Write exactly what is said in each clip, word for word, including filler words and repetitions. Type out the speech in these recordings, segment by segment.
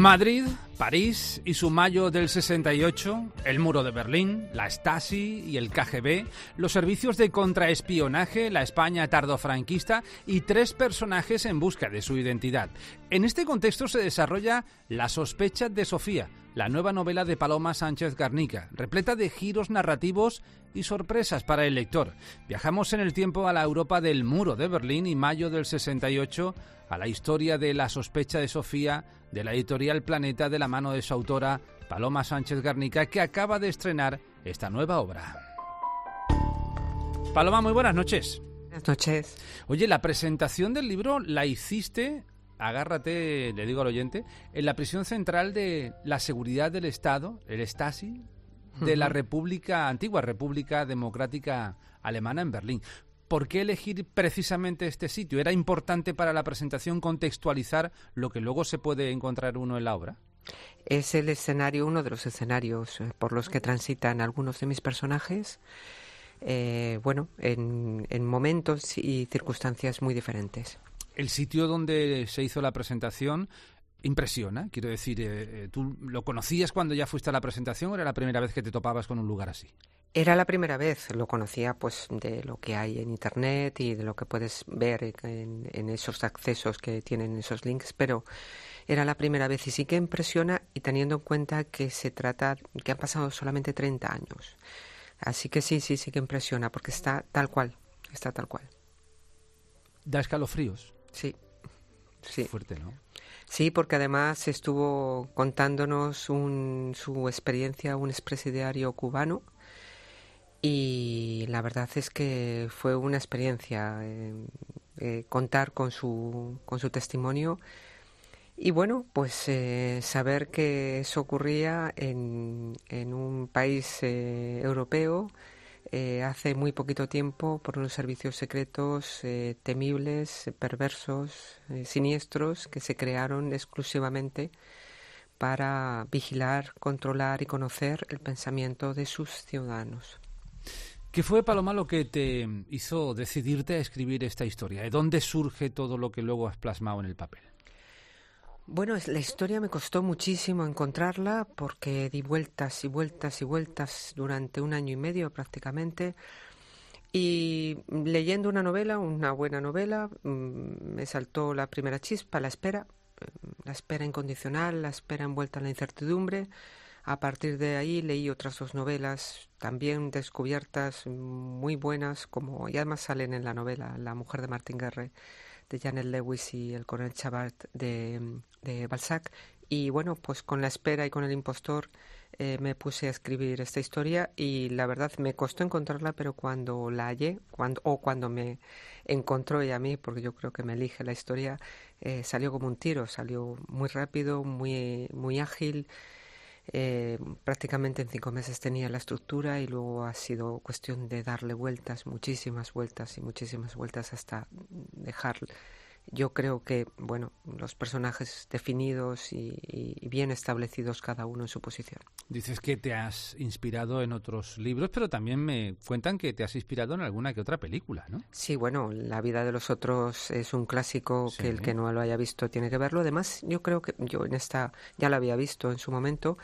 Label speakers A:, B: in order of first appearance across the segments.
A: Madrid, París y su mayo del sesenta y ocho, el muro de Berlín, la Stasi y el K G B, los servicios de contraespionaje, la España tardofranquista y tres personajes en busca de su identidad. En este contexto se desarrolla La sospecha de Sofía, la nueva novela de Paloma Sánchez Garnica, repleta de giros narrativos y sorpresas para el lector. Viajamos en el tiempo a la Europa del muro de Berlín y mayo del sesenta y ocho, a la historia de La sospecha de Sofía, de la editorial Planeta, de la mano de su autora, Paloma Sánchez Garnica, que acaba de estrenar esta nueva obra. Paloma, muy buenas noches.
B: Buenas noches. Oye,
A: la presentación del libro la hiciste, agárrate, le digo al oyente, en la prisión central de la seguridad del Estado, el Stasi, de uh-huh. la República, antigua República Democrática Alemana en Berlín. ¿Por qué elegir precisamente este sitio? ¿Era importante para la presentación contextualizar lo que luego se puede encontrar uno en la obra?
B: Es el escenario, uno de los escenarios por los que transitan algunos de mis personajes, eh, bueno, en, en momentos y circunstancias muy diferentes.
A: El sitio donde se hizo la presentación impresiona, quiero decir, eh, ¿tú lo conocías cuando ya fuiste a la presentación o era la primera vez que te topabas con un lugar así?
B: Era la primera vez, lo conocía pues de lo que hay en internet y de lo que puedes ver en, en esos accesos que tienen esos links, pero era la primera vez y sí que impresiona, y teniendo en cuenta que se trata, que han pasado solamente treinta años. Así que sí, sí, sí que impresiona porque está tal cual, está tal cual.
A: ¿Da escalofríos?
B: Sí, sí.
A: Fuerte, ¿no?
B: Sí, porque además estuvo contándonos un, su experiencia un expresidiario cubano. Y la verdad es que fue una experiencia eh, eh, contar con su, con su testimonio y bueno, pues eh, saber que eso ocurría en, en un país eh, europeo eh, hace muy poquito tiempo por unos servicios secretos eh, temibles, perversos, eh, siniestros que se crearon exclusivamente para vigilar, controlar y conocer el pensamiento de sus ciudadanos.
A: ¿Qué fue, Paloma, lo que te hizo decidirte a escribir esta historia? ¿De dónde surge todo lo que luego has plasmado en el papel?
B: Bueno, la historia me costó muchísimo encontrarla porque di vueltas y vueltas y vueltas durante un año y medio prácticamente. Y leyendo una novela, una buena novela, me saltó la primera chispa, la espera, la espera incondicional, la espera envuelta en la incertidumbre. A partir de ahí leí otras dos novelas también descubiertas muy buenas, como y además salen en la novela La mujer de Martin Guerre de Janet Lewis y El coronel Chabert de, de Balzac. Y bueno, pues con la espera y con El impostor eh, me puse a escribir esta historia y la verdad me costó encontrarla, pero cuando la hallé, cuando, o cuando me encontró ella a mí, porque yo creo que me elige la historia, eh, salió como un tiro, salió muy rápido, muy, muy ágil. Eh, prácticamente en cinco meses tenía la estructura y luego ha sido cuestión de darle vueltas, muchísimas vueltas y muchísimas vueltas hasta dejar, yo creo que, bueno, los personajes definidos y, y bien establecidos cada uno en su posición.
A: Dices que te has inspirado en otros libros, pero también me cuentan que te has inspirado en alguna que otra película, ¿no?
B: Sí, bueno, La vida de los otros es un clásico sí. que el que no lo haya visto tiene que verlo. Además, yo creo que yo en esta ya la había visto en su momento,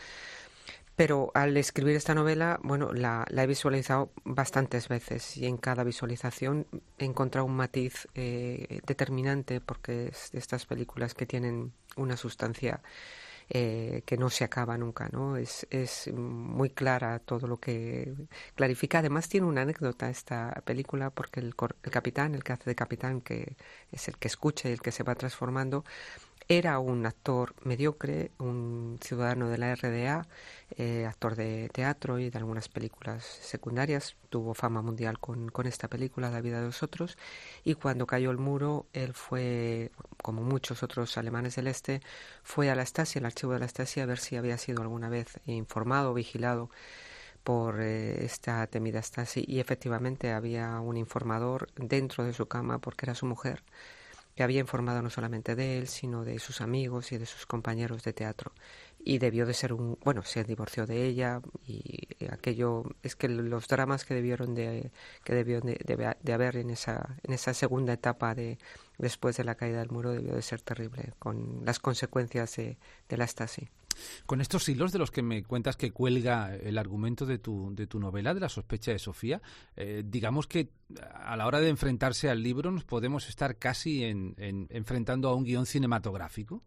B: pero al escribir esta novela, bueno, la, la he visualizado bastantes veces y en cada visualización he encontrado un matiz eh, determinante porque es de estas películas que tienen una sustancia eh, que no se acaba nunca, ¿no? Es, es muy clara todo lo que clarifica. Además tiene una anécdota esta película porque el, el capitán, el que hace de capitán, que es el que escucha y el que se va transformando, era un actor mediocre, un ciudadano de la R D A, eh, actor de teatro y de algunas películas secundarias. Tuvo fama mundial con, con esta película, La vida de los otros. Y cuando cayó el muro, él fue, como muchos otros alemanes del este, fue a la Stasi, al archivo de la Stasi, a ver si había sido alguna vez informado o vigilado por eh, esta temida Stasi. Y efectivamente había un informador dentro de su cama, porque era su mujer, que había informado no solamente de él, sino de sus amigos y de sus compañeros de teatro. y debió de ser un, bueno, se divorció de ella y aquello, es que los dramas que debieron de, que debió de, de, de haber en esa, en esa segunda etapa de después de la caída del muro debió de ser terrible, con las consecuencias de, de la Stasi.
A: Con estos hilos de los que me cuentas que cuelga el argumento de tu, de tu novela, de La sospecha de Sofía, eh, digamos que a la hora de enfrentarse al libro nos podemos estar casi en, en, enfrentando a un guión cinematográfico.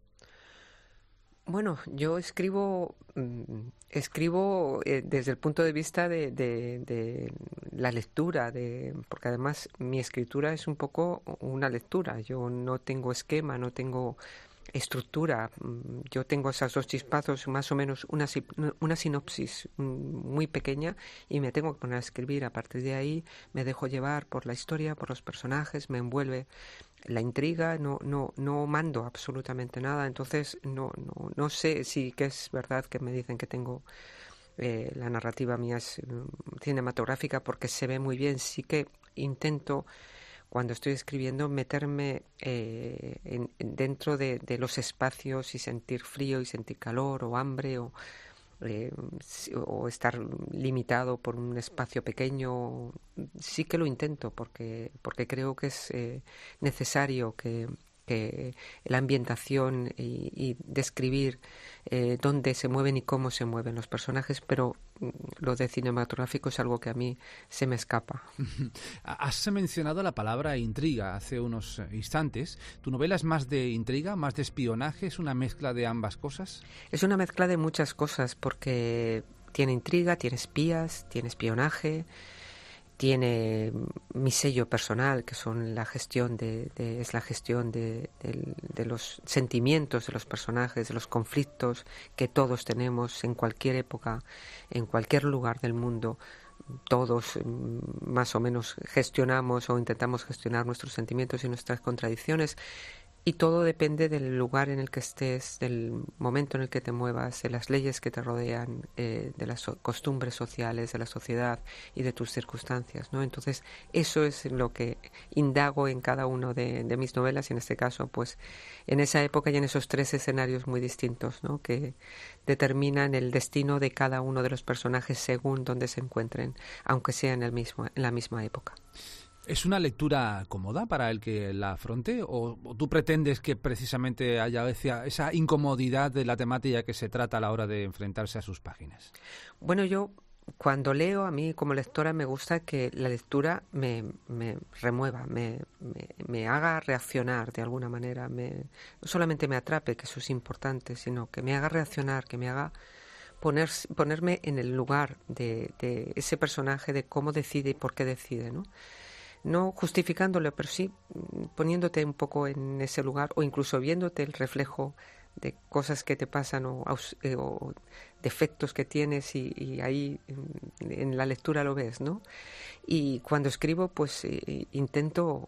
B: Bueno, yo escribo escribo eh, desde el punto de vista de, de, de la lectura, de, porque además mi escritura es un poco una lectura. Yo no tengo esquema, no tengo estructura. Yo tengo esos dos chispazos, más o menos una, una sinopsis muy pequeña y me tengo que poner a escribir. A partir de ahí me dejo llevar por la historia, por los personajes, me envuelve la intriga, no no no mando absolutamente nada. Entonces no no no sé si que es verdad que me dicen que tengo eh, la narrativa mía es um, cinematográfica porque se ve muy bien. Sí que intento cuando estoy escribiendo meterme eh, en, en dentro de, de los espacios y sentir frío y sentir calor o hambre o Eh, o estar limitado por un espacio pequeño. Sí que lo intento porque porque creo que es eh, necesario que, que la ambientación y, y describir eh, dónde se mueven y cómo se mueven los personajes, pero lo de cinematográfico es algo que a mí se me escapa.
A: Has mencionado la palabra intriga hace unos instantes. ¿Tu novela es más de intriga, más de espionaje? ¿Es una mezcla de ambas cosas?
B: Es una mezcla de muchas cosas porque tiene intriga, tiene espías, tiene espionaje, tiene mi sello personal, que son la gestión de, de es la gestión de, de, de los sentimientos de los personajes, de los conflictos que todos tenemos en cualquier época, en cualquier lugar del mundo. Todos más o menos gestionamos o intentamos gestionar nuestros sentimientos y nuestras contradicciones. Y todo depende del lugar en el que estés, del momento en el que te muevas, de las leyes que te rodean, eh, de las so- costumbres sociales, de la sociedad y de tus circunstancias, ¿no? Entonces, eso es lo que indago en cada uno de, de mis novelas y en este caso, pues, en esa época y en esos tres escenarios muy distintos, ¿no? Que determinan el destino de cada uno de los personajes según donde se encuentren, aunque sea en el mismo, en la misma época.
A: ¿Es una lectura cómoda para el que la afronte o, o tú pretendes que precisamente haya esa, esa incomodidad de la temática que se trata a la hora de enfrentarse a sus páginas?
B: Bueno, yo cuando leo, a mí como lectora me gusta que la lectura me, me remueva, me, me, me haga reaccionar de alguna manera, me, no solamente me atrape, que eso es importante, sino que me haga reaccionar, que me haga poner, ponerme en el lugar de, de ese personaje, de cómo decide y por qué decide, ¿no? No justificándolo, pero sí poniéndote un poco en ese lugar o incluso viéndote el reflejo de cosas que te pasan o, eh, o defectos que tienes y, y ahí en, en la lectura lo ves, ¿no? Y cuando escribo, pues eh, intento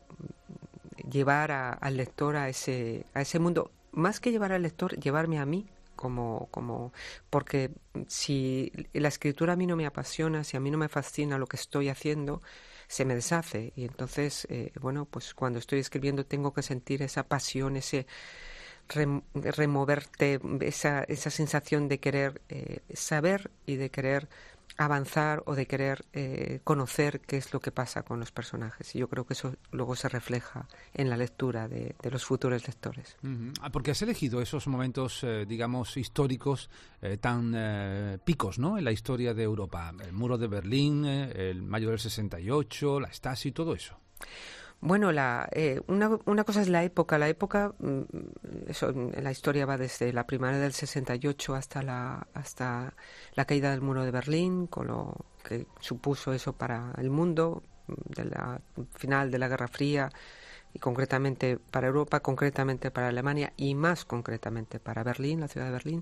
B: llevar a, al lector a ese, a ese mundo, más que llevar al lector, llevarme a mí. Como, como, porque si la escritura a mí no me apasiona, si a mí no me fascina lo que estoy haciendo, se me deshace y entonces, eh, bueno, pues cuando estoy escribiendo tengo que sentir esa pasión, ese rem- removerte, esa, esa sensación de querer eh, saber y de querer avanzar o de querer eh, conocer qué es lo que pasa con los personajes. Y yo creo que eso luego se refleja en la lectura de, de los futuros lectores.
A: Uh-huh. Ah, porque has elegido esos momentos, eh, digamos, históricos eh, tan eh, picos, ¿no?, en la historia de Europa. El muro de Berlín, eh, el mayo del sesenta y ocho, la Stasi, todo eso.
B: Bueno, la, eh, una, una cosa es la época. La época, eso, la historia va desde la primavera del sesenta y ocho hasta la, hasta la caída del muro de Berlín, con lo que supuso eso para el mundo, de la final de la Guerra Fría, y concretamente para Europa, concretamente para Alemania y más concretamente para Berlín, la ciudad de Berlín.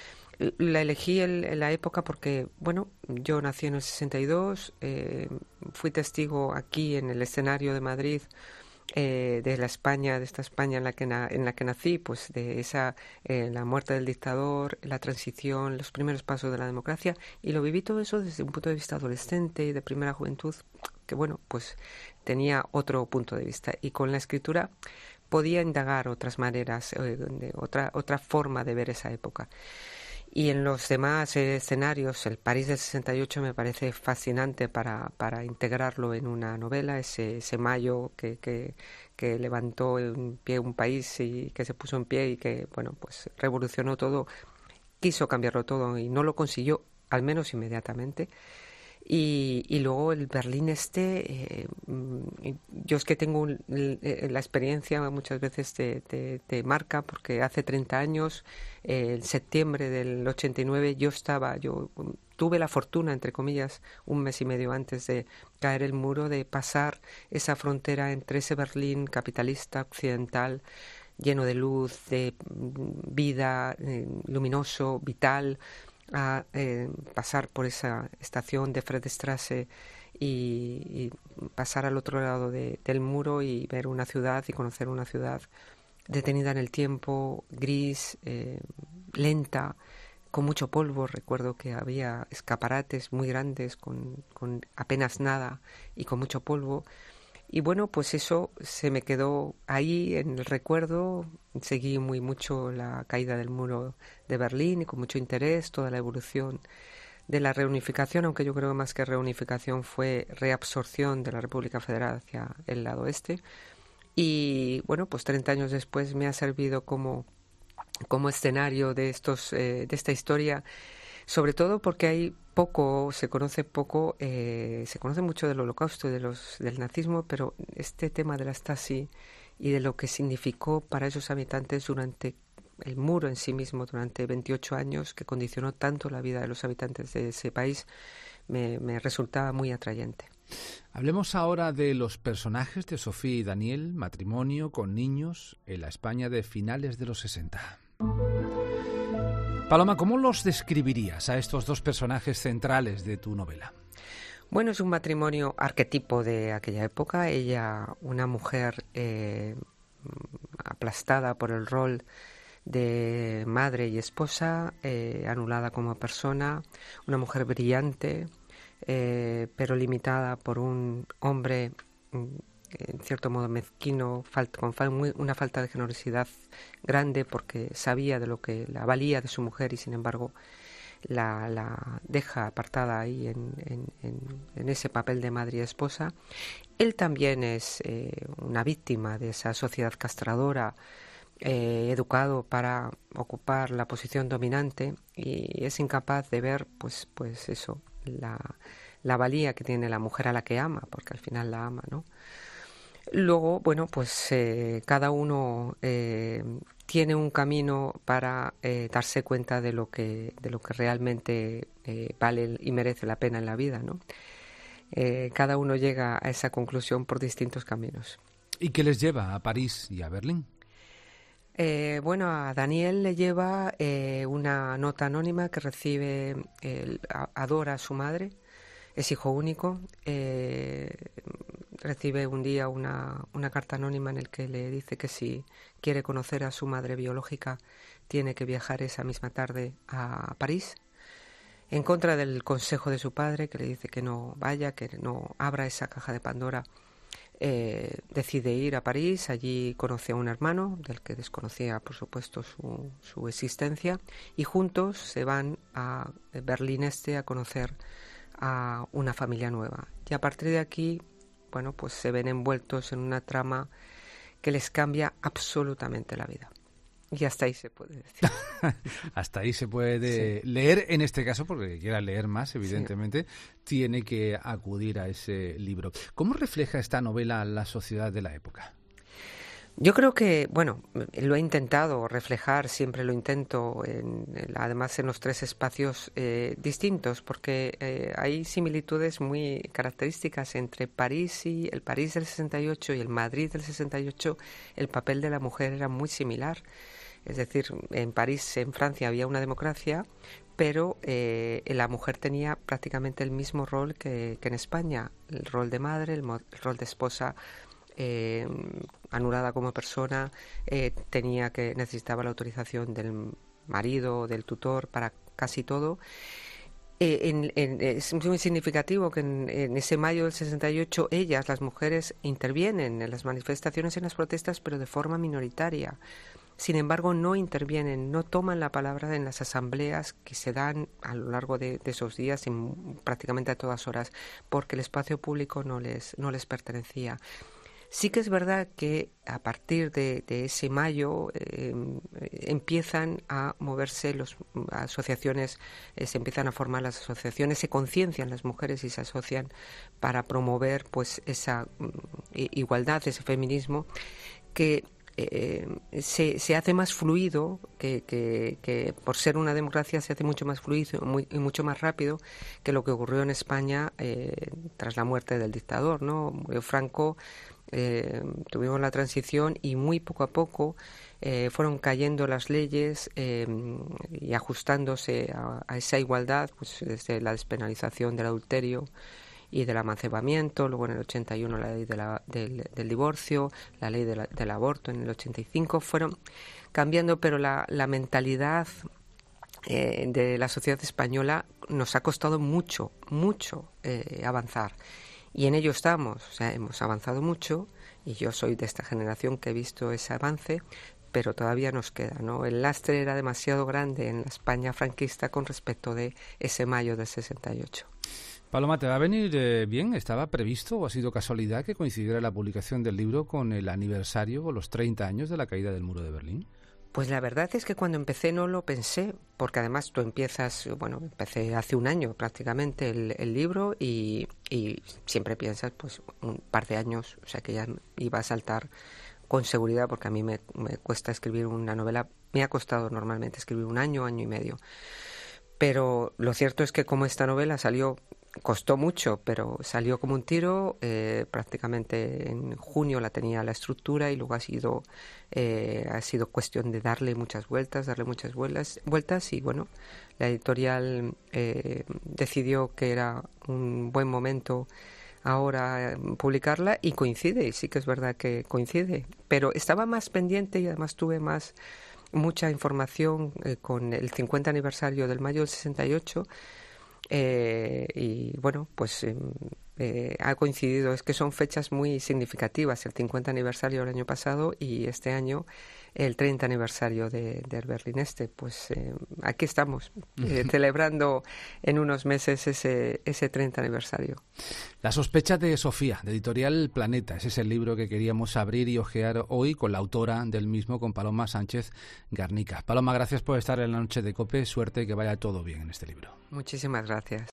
B: La elegí en la época porque, bueno, yo nací en el sesenta y dos, eh, fui testigo aquí en el escenario de Madrid eh, de la España, de esta España en la que, na, en la que nací, pues de esa, eh, la muerte del dictador, la transición, los primeros pasos de la democracia, y lo viví todo eso desde un punto de vista adolescente y de primera juventud, que bueno, pues tenía otro punto de vista. Y con la escritura podía indagar otras maneras, eh, de otra, otra forma de ver esa época. Y en los demás eh, escenarios, el París del sesenta y ocho me parece fascinante para, para integrarlo en una novela, ese, ese mayo que, que, que levantó en pie un país y que se puso en pie y que, bueno, pues revolucionó todo, quiso cambiarlo todo y no lo consiguió, al menos inmediatamente. Y, y luego el Berlín este, eh, yo es que tengo un, la experiencia muchas veces te, te, te marca, porque hace treinta años, eh, en septiembre del ochenta y nueve, yo estaba, yo tuve la fortuna, entre comillas, un mes y medio antes de caer el muro, de pasar esa frontera entre ese Berlín capitalista occidental, lleno de luz, de vida, eh, luminoso, vital, a eh, pasar por esa estación de Friedrichstraße y, y pasar al otro lado de, del muro y ver una ciudad y conocer una ciudad detenida en el tiempo, gris, eh, lenta, con mucho polvo. Recuerdo que había escaparates muy grandes con, con apenas nada y con mucho polvo. Y bueno, pues eso se me quedó ahí en el recuerdo. Seguí muy mucho la caída del muro de Berlín y con mucho interés toda la evolución de la reunificación, aunque yo creo que más que reunificación fue reabsorción de la República Federal hacia el lado este. Y bueno, pues treinta años después me ha servido como, como escenario de, estos, eh, de esta historia, sobre todo porque hay poco, se conoce poco, eh, se conoce mucho del Holocausto y de los, del nazismo, pero este tema de la Stasi y de lo que significó para esos habitantes durante el muro en sí mismo, durante veintiocho años, que condicionó tanto la vida de los habitantes de ese país, me, me resultaba muy atrayente.
A: Hablemos ahora de los personajes de Sofía y Daniel, matrimonio con niños en la España de finales de los sesenta. Paloma, ¿cómo los describirías a estos dos personajes centrales de tu novela?
B: Bueno, es un matrimonio arquetipo de aquella época. Ella, una mujer eh, aplastada por el rol de madre y esposa, eh, anulada como persona, una mujer brillante, eh, pero limitada por un hombre en cierto modo mezquino, falta, con fal, muy, una falta de generosidad grande, porque sabía de lo que la valía de su mujer y sin embargo la, la deja apartada ahí en, en, en, en ese papel de madre y esposa. Él también es eh, una víctima de esa sociedad castradora, eh, educado para ocupar la posición dominante, y es incapaz de ver pues, pues eso, la, la valía que tiene la mujer a la que ama, porque al final la ama, ¿no? Luego, bueno, pues eh, cada uno eh, tiene un camino para eh, darse cuenta de lo que de lo que realmente eh, vale y merece la pena en la vida, ¿no? Eh, cada uno llega a esa conclusión por distintos caminos.
A: ¿Y qué les lleva a París y a Berlín?
B: Eh, bueno, a Daniel le lleva eh, una nota anónima que recibe, eh, adora a su madre, es hijo único, eh, recibe un día una, una carta anónima en el que le dice que si quiere conocer a su madre biológica tiene que viajar esa misma tarde a París, en contra del consejo de su padre, que le dice que no vaya, que no abra esa caja de Pandora. Eh, decide ir a París. Allí conoce a un hermano del que desconocía, por supuesto, su, su existencia, y juntos se van a Berlín Este a conocer a una familia nueva. Y a partir de aquí, bueno, pues se ven envueltos en una trama que les cambia absolutamente la vida. Y hasta ahí se puede decir.
A: Hasta ahí se puede sí. leer, en este caso, porque quiera leer más, evidentemente, sí. tiene que acudir a ese libro. ¿Cómo refleja esta novela la sociedad de la época?
B: Yo creo que, bueno, lo he intentado reflejar, siempre lo intento, en, en, además en los tres espacios eh, distintos, porque eh, hay similitudes muy características entre París y el París del sesenta y ocho y el Madrid del sesenta y ocho. El papel de la mujer era muy similar. Es decir, en París, en Francia, había una democracia, pero eh, la mujer tenía prácticamente el mismo rol que, que en España. El rol de madre, el, mo- el rol de esposa, eh, anulada como persona, eh, tenía que necesitaba la autorización del marido o del tutor para casi todo. Eh, en, en, es muy significativo que en, en ese mayo del sesenta y ocho ellas, las mujeres, intervienen en las manifestaciones, en las protestas, pero de forma minoritaria. sin embargo no intervienen, no toman la palabra en las asambleas que se dan a lo largo de, de esos días, en, prácticamente a todas horas, porque el espacio público no les, no les pertenecía. Sí que es verdad que a partir de, de ese mayo eh, empiezan a moverse las asociaciones, eh, se empiezan a formar las asociaciones, se conciencian las mujeres y se asocian para promover pues esa mm, igualdad, ese feminismo que eh, se, se hace más fluido, que, que, que por ser una democracia se hace mucho más fluido muy, y mucho más rápido que lo que ocurrió en España eh, tras la muerte del dictador, ¿no? Franco. Eh, tuvimos la transición y muy poco a poco eh, fueron cayendo las leyes eh, y ajustándose a, a esa igualdad, pues desde la despenalización del adulterio y del amancebamiento, luego en el ochenta y uno la ley de la, del, del divorcio, la ley de la, del aborto en el ochenta y cinco, fueron cambiando, pero la, la mentalidad eh, de la sociedad española nos ha costado mucho, mucho eh, avanzar. Y en ello estamos, o sea, hemos avanzado mucho y yo soy de esta generación que he visto ese avance, pero todavía nos queda, ¿no? El lastre era demasiado grande en la España franquista con respecto de ese mayo del sesenta y ocho.
A: Paloma, ¿te va a venir eh, bien? ¿Estaba previsto o ha sido casualidad que coincidiera la publicación del libro con el aniversario o los treinta años de la caída del muro de Berlín?
B: Pues la verdad es que cuando empecé no lo pensé, porque además tú empiezas, bueno, empecé hace un año prácticamente el, el libro y, y siempre piensas pues un par de años, o sea que ya iba a saltar con seguridad, porque a mí me, me cuesta escribir una novela, me ha costado normalmente escribir un año, año y medio. Pero lo cierto es que como esta novela salió, costó mucho, pero salió como un tiro, eh, prácticamente en junio la tenía la estructura y luego ha sido eh, ha sido cuestión de darle muchas vueltas, darle muchas vueltas, vueltas y bueno, la editorial eh, decidió que era un buen momento ahora publicarla y coincide, y sí que es verdad que coincide, pero estaba más pendiente y además tuve más mucha información eh, con el cincuenta aniversario del mayo del sesenta y ocho eh, y bueno, pues eh, eh, ha coincidido, es que son fechas muy significativas, el cincuenta aniversario del año pasado y este año el treinta aniversario de, del Berlín Este, pues eh, aquí estamos eh, celebrando en unos meses ese, ese treinta aniversario.
A: La sospecha de Sofía, de Editorial Planeta, ese es el libro que queríamos abrir y hojear hoy con la autora del mismo, con Paloma Sánchez Garnica. Paloma, gracias por estar en la noche de COPE, suerte, que vaya todo bien en este libro.
B: Muchísimas gracias.